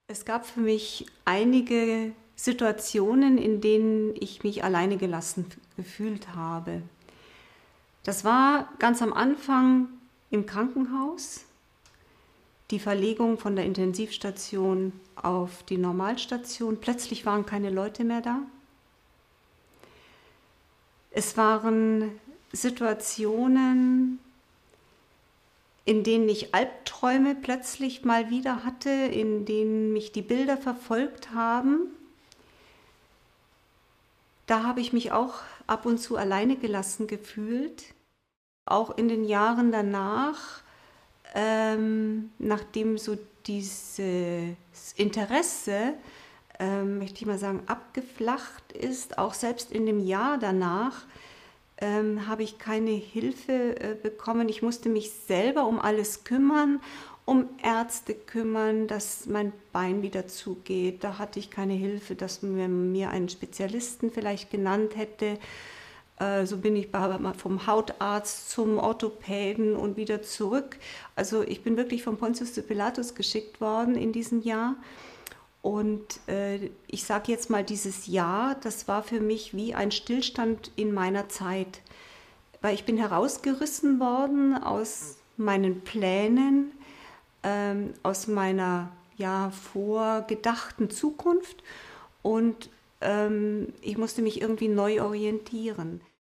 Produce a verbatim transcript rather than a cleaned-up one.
Es gab für mich einige Situationen, in denen ich mich alleine gelassen gefühlt habe. Das war ganz am Anfang im Krankenhaus, die Verlegung von der Intensivstation auf die Normalstation. Plötzlich waren keine Leute mehr da. Es waren Situationen, in denen ich Albträume plötzlich mal wieder hatte, in denen mich die Bilder verfolgt haben. Da habe ich mich auch ab und zu alleine gelassen gefühlt. Auch in den Jahren danach, ähm, nachdem so dieses Interesse, ähm, möchte ich mal sagen, abgeflacht ist, auch selbst in dem Jahr danach, ähm, habe ich keine Hilfe äh, bekommen. Ich musste mich selber um alles kümmern, um Ärzte kümmern, dass mein Bein wieder zugeht. Da hatte ich keine Hilfe, dass man mir einen Spezialisten vielleicht genannt hätte. Äh, so bin ich vom Hautarzt zum Orthopäden und wieder zurück. Also ich bin wirklich von Pontius zu Pilatus geschickt worden in diesem Jahr. Und äh, ich sage jetzt mal, dieses Jahr, das war für mich wie ein Stillstand in meiner Zeit, weil ich bin herausgerissen worden aus meinen Plänen, ähm, aus meiner ja vorgedachten Zukunft und ähm, ich musste mich irgendwie neu orientieren.